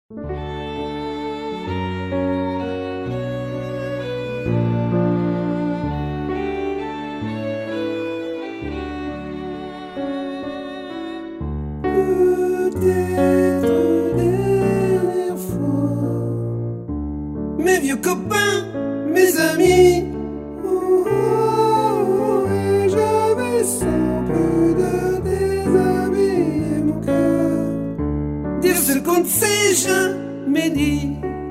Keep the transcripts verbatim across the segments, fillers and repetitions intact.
Peut-être dernière fois, mes vieux copains, mes amis, oh, oh, et j'avais sans peu de déshabiller mon cœur, dire ce qu'on ne s'est jamais dit.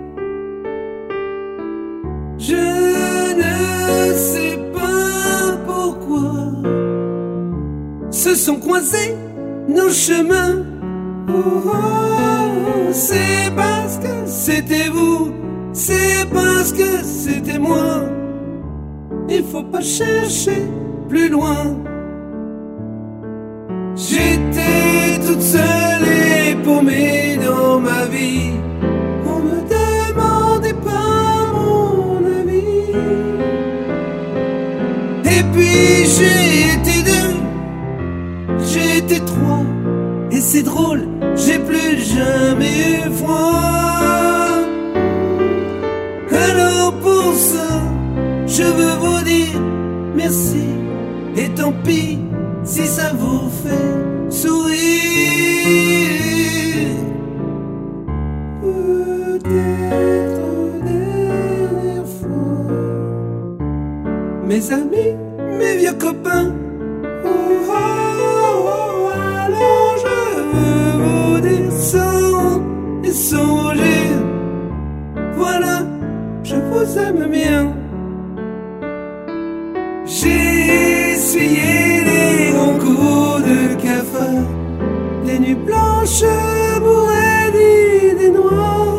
Je ne sais pas pourquoi se sont croisés nos chemins. Oh, oh, c'est parce que c'était vous, c'est parce que c'était moi. Il faut pas chercher plus loin. J'étais toute seule et paumée dans ma vie. On me demandait pas mon avis. Et puis j'ai été deux, j'ai été trois. Et c'est drôle, j'ai plus jamais eu froid. Alors pour ça, je veux vous dire merci. Et tant pis si ça vous fait sourire. Peut-être dernière fois, mes amis, mes vieux copains, oh, oh, oh, alors je veux vous dire sans et sans rougir, voilà, je vous aime bien. J'ai essuyé les grands coups de cafard, les nuits blanches bourrées d'idées noires.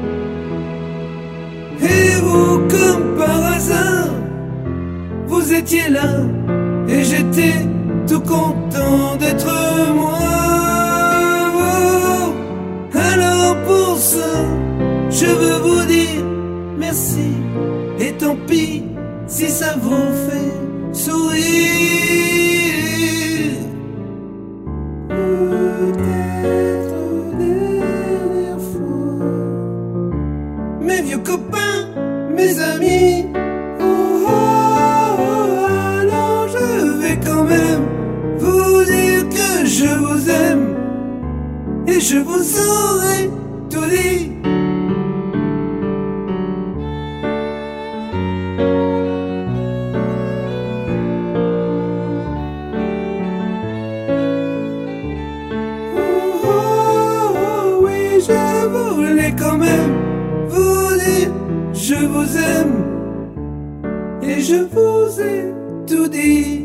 Et vous, comme par hasard, vous étiez là, et j'étais tout content d'être moi. Oh, alors pour ça, je veux vous dire merci, et tant pis si ça vous fait sourire. Peut-être dernière fois, mes vieux copains, mes amis, oh, oh, oh, alors je vais quand même vous dire que je vous aime, et je vous aurai tout dit. Je voulais quand même vous dire je vous aime, et je vous ai tout dit.